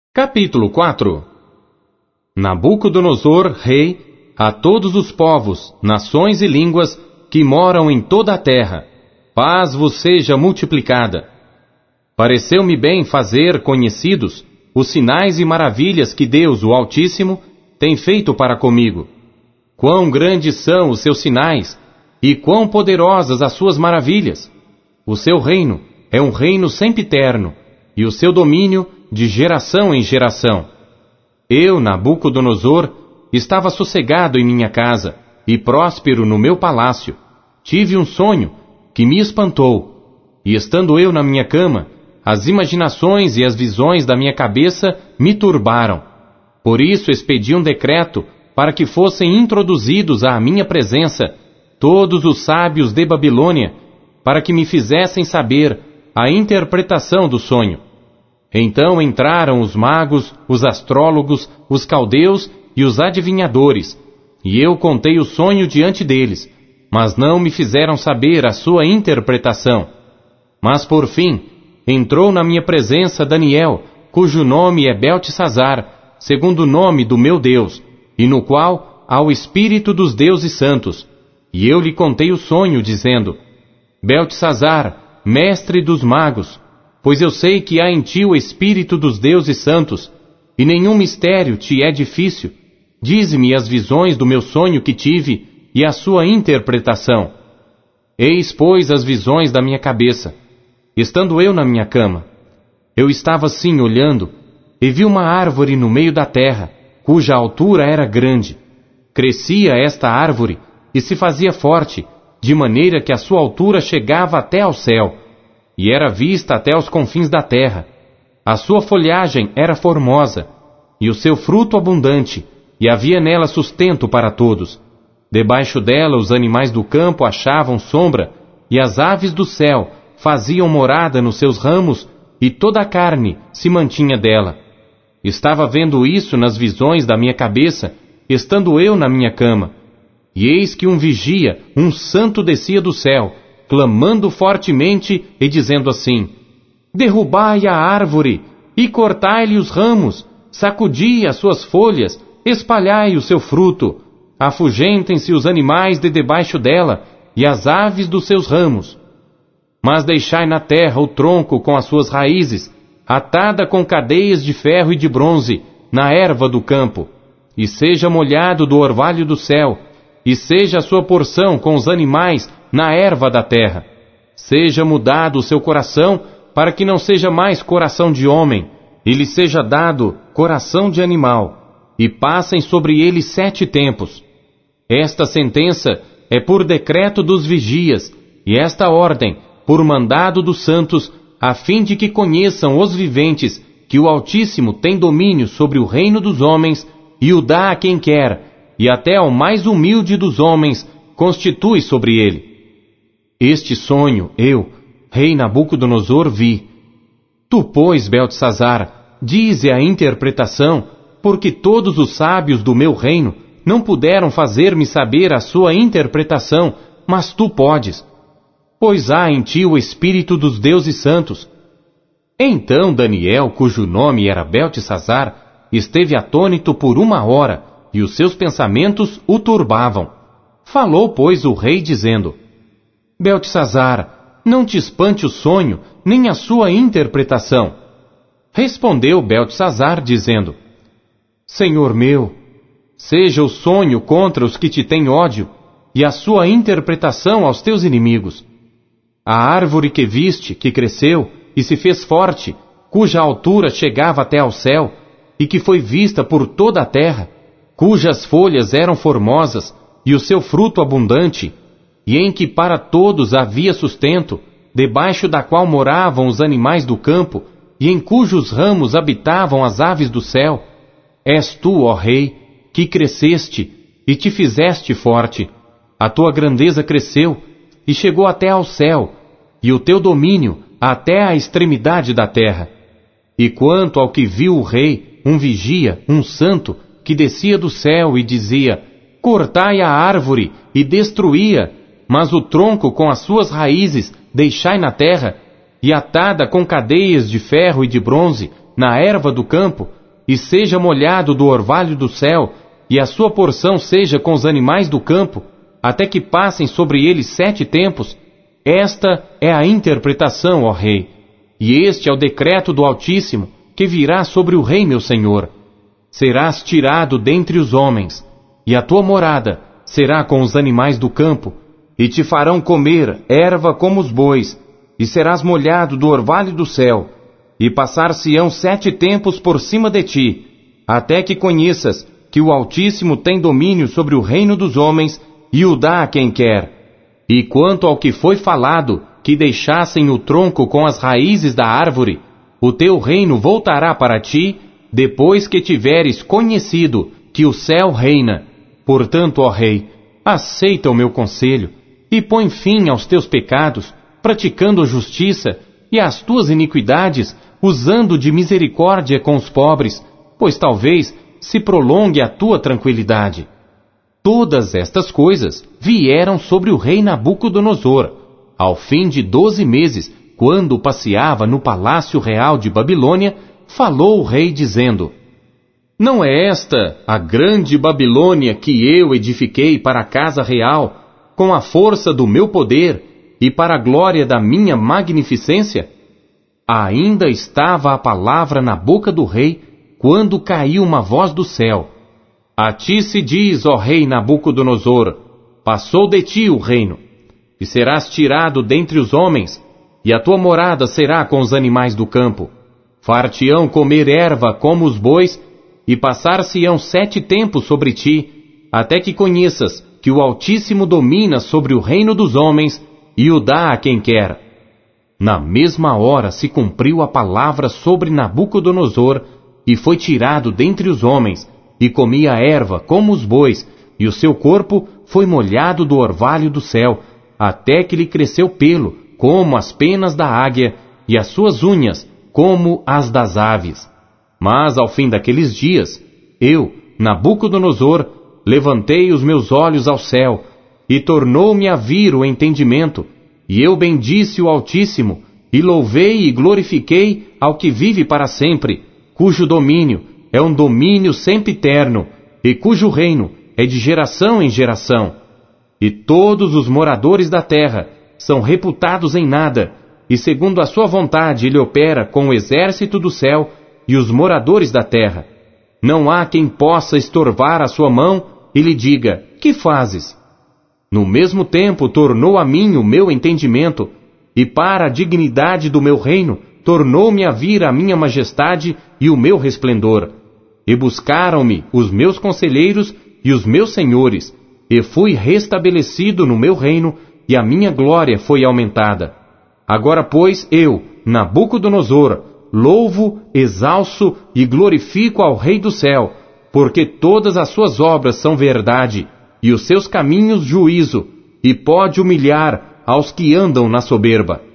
Capítulo 4. Nabucodonosor, rei, a todos os povos, nações e línguas que moram em toda a terra, paz vos seja multiplicada. Pareceu-me bem fazer conhecidos os sinais e maravilhas que Deus, o Altíssimo, tem feito para comigo. Quão grandes são os seus sinais e quão poderosas as suas maravilhas! O seu reino é um reino sempiterno e o seu domínio de geração em geração. Eu, Nabucodonosor, estava sossegado em minha casa e próspero no meu palácio. Tive um sonho que me espantou, e estando eu na minha cama, as imaginações e as visões da minha cabeça me turbaram. Por isso expedi um decreto para que fossem introduzidos à minha presença todos os sábios de Babilônia, para que me fizessem saber a interpretação do sonho. Então entraram os magos, os astrólogos, os caldeus e os adivinhadores, e eu contei o sonho diante deles, mas não me fizeram saber a sua interpretação. Mas por fim, entrou na minha presença Daniel, cujo nome é Beltesazar, segundo o nome do meu Deus, e no qual há o Espírito dos deuses santos. E eu lhe contei o sonho, dizendo: Beltesazar, mestre dos magos, pois eu sei que há em ti o Espírito dos deuses santos, e nenhum mistério te é difícil. Dize-me as visões do meu sonho que tive e a sua interpretação. Eis, pois, as visões da minha cabeça. Estando eu na minha cama, eu estava assim olhando, e vi uma árvore no meio da terra, cuja altura era grande. Crescia esta árvore e se fazia forte, de maneira que a sua altura chegava até ao céu, e era vista até os confins da terra. A sua folhagem era formosa, e o seu fruto abundante, e havia nela sustento para todos. Debaixo dela os animais do campo achavam sombra, e as aves do céu faziam morada nos seus ramos, e toda a carne se mantinha dela. Estava vendo isso nas visões da minha cabeça, estando eu na minha cama. E eis que um vigia, um santo, descia do céu, clamando fortemente e dizendo assim: derrubai a árvore e cortai-lhe os ramos, sacudi as suas folhas, espalhai o seu fruto, afugentem-se os animais de debaixo dela e as aves dos seus ramos. Mas deixai na terra o tronco com as suas raízes, atada com cadeias de ferro e de bronze, na erva do campo, e seja molhado do orvalho do céu, e seja a sua porção com os animais na erva da terra. Seja mudado o seu coração, para que não seja mais coração de homem, e lhe seja dado coração de animal, e passem sobre ele 7 tempos. Esta sentença é por decreto dos vigias, e esta ordem por mandado dos santos, a fim de que conheçam os viventes que o Altíssimo tem domínio sobre o reino dos homens, e o dá a quem quer, e até ao mais humilde dos homens constitui sobre ele. Este sonho eu, rei Nabucodonosor, vi. Tu, pois, Beltesazar, dize a interpretação, porque todos os sábios do meu reino não puderam fazer-me saber a sua interpretação, mas tu podes, pois há em ti o Espírito dos deuses santos. Então Daniel, cujo nome era Beltesazar, esteve atônito por 1 hora, e os seus pensamentos o turbavam. Falou, pois, o rei, dizendo: Beltesazar, não te espante o sonho, nem a sua interpretação. Respondeu Beltesazar, dizendo: Senhor meu, seja o sonho contra os que te têm ódio, e a sua interpretação aos teus inimigos. A árvore que viste, que cresceu e se fez forte, cuja altura chegava até ao céu, e que foi vista por toda a terra, cujas folhas eram formosas, e o seu fruto abundante, e em que para todos havia sustento, debaixo da qual moravam os animais do campo, e em cujos ramos habitavam as aves do céu. És tu, ó Rei, que cresceste e te fizeste forte. A tua grandeza cresceu e chegou até ao céu, e o teu domínio até à extremidade da terra. E quanto ao que viu o rei, um vigia, um santo, que descia do céu e dizia: cortai a árvore e destruía, mas o tronco com as suas raízes deixai na terra, e atada com cadeias de ferro e de bronze na erva do campo, e seja molhado do orvalho do céu, e a sua porção seja com os animais do campo, até que passem sobre ele 7 tempos, esta é a interpretação, ó rei, e este é o decreto do Altíssimo, que virá sobre o rei meu senhor. Serás tirado dentre os homens, e a tua morada será com os animais do campo, e te farão comer erva como os bois, e serás molhado do orvalho do céu, e passar-se-ão 7 tempos por cima de ti, até que conheças que o Altíssimo tem domínio sobre o reino dos homens, e o dá a quem quer. E quanto ao que foi falado, que deixassem o tronco com as raízes da árvore, o teu reino voltará para ti, depois que tiveres conhecido que o céu reina. Portanto, ó rei, aceita o meu conselho, e põe fim aos teus pecados, praticando a justiça, e às tuas iniquidades, usando de misericórdia com os pobres, pois talvez se prolongue a tua tranquilidade. Todas estas coisas vieram sobre o rei Nabucodonosor, ao fim de 12 meses, quando passeava no palácio real de Babilônia, falou o rei dizendo: Não é esta a grande Babilônia que eu edifiquei para a casa real, com a força do meu poder e para a glória da minha magnificência? Ainda estava a palavra na boca do rei, quando caiu uma voz do céu: A ti se diz, ó rei Nabucodonosor, passou de ti o reino, e serás tirado dentre os homens, e a tua morada será com os animais do campo. Far-te-ão comer erva como os bois, e passar-se-ão 7 tempos sobre ti, até que conheças que o Altíssimo domina sobre o reino dos homens, e o dá a quem quer. Na mesma hora se cumpriu a palavra sobre Nabucodonosor, e foi tirado dentre os homens, e comia erva como os bois, e o seu corpo foi molhado do orvalho do céu, até que lhe cresceu pelo, como as penas da águia, e as suas unhas, como as das aves. Mas ao fim daqueles dias, eu, Nabucodonosor, levantei os meus olhos ao céu, e tornou-me a vir o entendimento, e eu bendisse o Altíssimo, e louvei e glorifiquei ao que vive para sempre, cujo domínio é um domínio sempiterno, e cujo reino é de geração em geração. E todos os moradores da terra são reputados em nada, e segundo a sua vontade ele opera com o exército do céu e os moradores da terra. Não há quem possa estorvar a sua mão e lhe diga: que fazes? No mesmo tempo tornou a mim o meu entendimento, e para a dignidade do meu reino tornou-me a vir a minha majestade e o meu resplendor. E buscaram-me os meus conselheiros e os meus senhores, e fui restabelecido no meu reino, e a minha glória foi aumentada. Agora, pois, eu, Nabucodonosor, louvo, exalço e glorifico ao Rei do céu, porque todas as suas obras são verdade, e os seus caminhos juízo, e pode humilhar aos que andam na soberba.